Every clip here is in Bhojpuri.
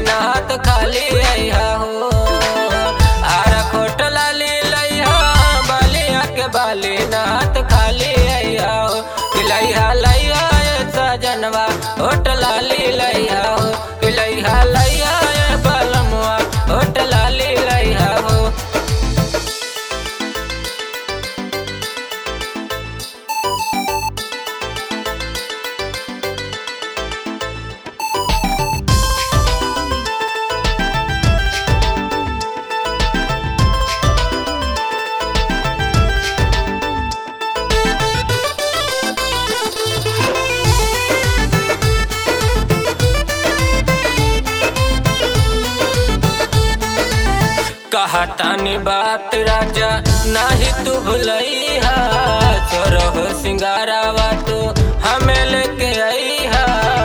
ना हाथ खाली आइहा हो। आरा खोट लाली लइहा बालिया के बाली ना हाथ खाली आइहा हो। लइहा लइहा सजनवा होट लाली लइहा हो। लइहा लइहा बलमुआ होट लाली लइहा हो। कहतानी बात राजा नाही तू भुलैहा। चोरह सिंगारावा तू हमें लेके आईहा।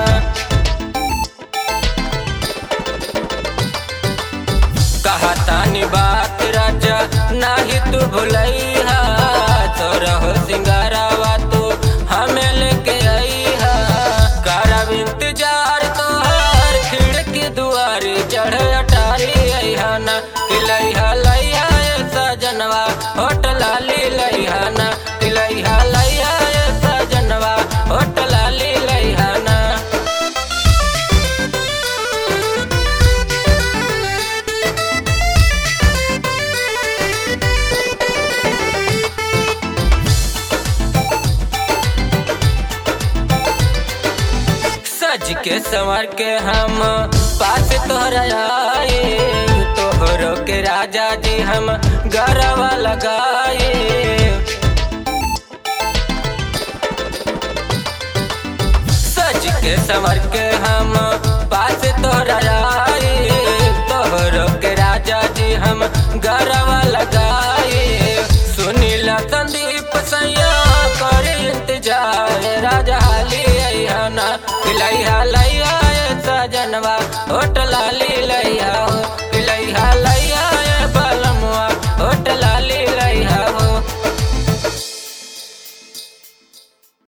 कहतानी बात राजा नाही तू भुलैहा। चोरह सिंगारावा तू हमें लेके आईहा। करब इंतजार तोहर खिड़की दुआरी चढ़ अटारी आईहा ना। लइहा लइहा सजनवा होट लाली लइहा ना। लइहा लइहा सजनवा होट लाली लइहा ना। सज के संवर के हम पास तोहरा आए। तोहरो के राजा जी हम गरवा लगाए। सज के संवर के हम पास तोहरा आए। तोहरो के राजा जी हम गरवा लगाए। सुनीला संदीप सैया कर इंतजार राजा हाली आइहा ना। लइहा लइहा